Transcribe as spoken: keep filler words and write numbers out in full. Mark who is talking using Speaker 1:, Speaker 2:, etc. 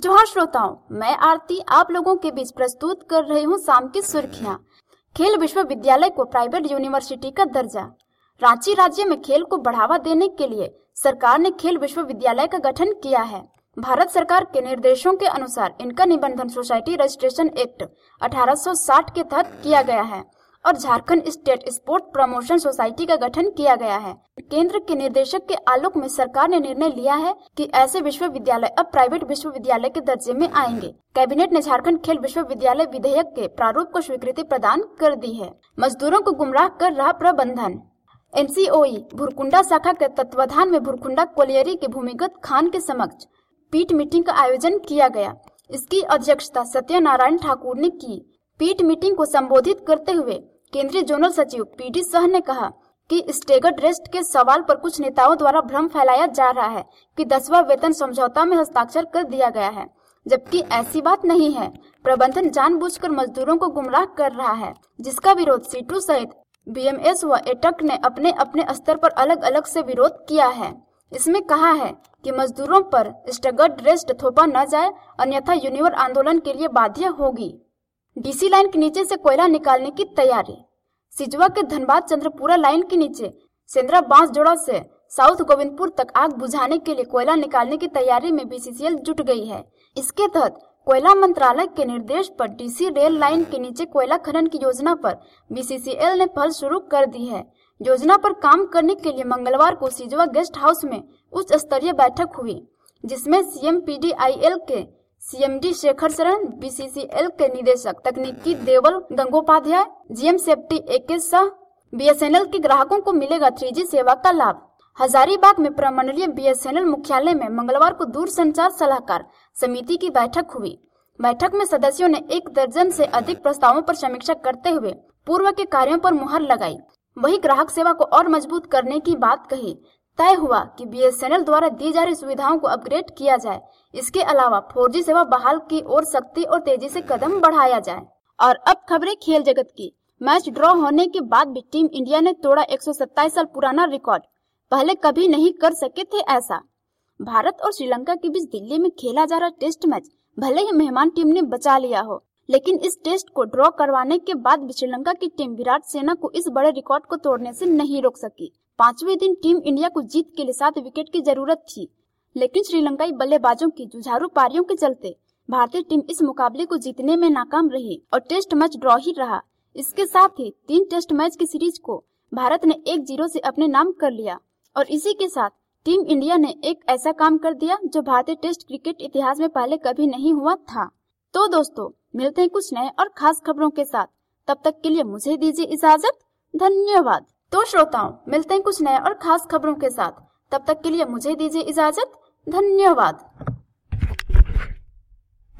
Speaker 1: जोहार श्रोताओं, मैं आरती आप लोगों के बीच प्रस्तुत कर रही हूँ शाम की सुर्खियाँ। खेल विश्वविद्यालय को प्राइवेट यूनिवर्सिटी का दर्जा। रांची राज्य में खेल को बढ़ावा देने के लिए सरकार ने खेल विश्वविद्यालय का गठन किया है। भारत सरकार के निर्देशों के अनुसार इनका निबंधन सोसाइटी रजिस्ट्रेशन एक्ट अठारह सौ साठ के तहत किया गया है और Jharkhand state sport promotion society का गठन किया गया है। केंद्र के निर्देशक के आलोक में सरकार ने निर्णय लिया है कि ऐसे विश्वविद्यालय अब प्राइवेट विश्वविद्यालय के दर्जे में आएंगे। कैबिनेट ने झारखंड खेल विश्वविद्यालय विधेयक के प्रारूप को स्वीकृति प्रदान कर दी है। मजदूरों को गुमराह कर रहा प्रबंधन। एनसीओई भुरकुंडा शाखा के तत्वाधान में भुरकुंडा कोलियरी के भूमिगत खान के समक्ष पीट मीटिंग का आयोजन किया गया। इसकी अध्यक्षता सत्यनारायण ठाकुर ने की। पीट मीटिंग को संबोधित करते हुए केंद्रीय जोनल सचिव पीडी शाह ने कहा कि स्टेगर्ड रेस्ट के सवाल पर कुछ नेताओं द्वारा भ्रम फैलाया जा रहा है कि दसवां वेतन समझौता में हस्ताक्षर कर दिया गया है, जबकि ऐसी बात नहीं है। प्रबंधन जानबूझकर मजदूरों को गुमराह कर रहा है, जिसका विरोध सीटू सहित बीएमएस व एटक ने अपने अपने स्तर पर अलग अलग से विरोध किया है। इसमें कहा है कि मजदूरों पर स्टेगर्ड रेस्ट थोपा न जाए, अन्यथा यूनिवर आंदोलन के लिए बाध्य होगी। डीसी लाइन के नीचे से कोयला निकालने की तैयारी। सिजवा के धनबाद चंद्रपुरा लाइन के नीचे सेंद्रा बांस जोड़ा से साउथ गोविंदपुर तक आग बुझाने के लिए कोयला निकालने की तैयारी में बीसीसीएल जुट गई है। इसके तहत कोयला मंत्रालय के निर्देश पर डीसी रेल लाइन के नीचे कोयला खनन की योजना पर बीसीसीएल ने पहल शुरू कर दी है। योजना पर काम करने के लिए मंगलवार को सिजवा गेस्ट हाउस में उच्च स्तरीय बैठक हुई, जिसमें सीएम पीडीआईएल के सीएमडी शेखर शरण, बीसीसीएल के निदेशक तकनीकी Deval Gangopadhyay, GM safety AK Shah, BSNL के ग्राहकों को मिलेगा थ्री जी सेवा का लाभ। हजारीबाग में प्रमंडलीय बीएसएनएल मुख्यालय में मंगलवार को दूरसंचार सलाहकार समिति की बैठक हुई। बैठक में सदस्यों ने एक दर्जन से अधिक प्रस्तावों पर समीक्षा करते हुए पूर्व के कार्यों पर मुहर लगाई। वही ग्राहक सेवा को और मजबूत करने की बात कही। तय हुआ कि बीएसएनएल द्वारा दी जा रही सुविधाओं को अपग्रेड किया जाए। इसके अलावा फोर जी सेवा बहाल की ओर सख्ती और तेजी से कदम बढ़ाया जाए। और अब खबरें खेल जगत की। मैच ड्रॉ होने के बाद भी टीम इंडिया ने तोड़ा एक सौ सत्ताईस साल पुराना रिकॉर्ड। पहले कभी नहीं कर सके थे ऐसा। भारत और श्रीलंका के बीच दिल्ली में खेला जा रहा टेस्ट मैच भले ही मेहमान टीम ने बचा लिया हो, लेकिन इस टेस्ट को ड्रॉ करवाने के बाद भी श्रीलंका की टीम विराट सेना को इस बड़े रिकॉर्ड को तोड़ने से नहीं रोक सकी। पांचवें दिन टीम इंडिया को जीत के लिए सात विकेट की जरूरत थी, लेकिन श्रीलंकाई बल्लेबाजों की जुझारू पारियों के चलते भारतीय टीम इस मुकाबले को जीतने में नाकाम रही और टेस्ट मैच ड्रॉ ही रहा। इसके साथ ही तीन टेस्ट मैच की सीरीज को भारत ने एक जीरो से अपने नाम कर लिया और इसी के साथ टीम इंडिया ने एक ऐसा काम कर दिया जो भारतीय टेस्ट क्रिकेट इतिहास में पहले कभी नहीं हुआ था। तो दोस्तों, मिलते हैं कुछ नए और खास खबरों के साथ। तब तक के लिए मुझे दीजिए इजाजत। धन्यवाद। तो श्रोताओं, मिलते हैं कुछ नए और खास खबरों के साथ। तब तक के लिए मुझे दीजिए इजाजत। धन्यवाद।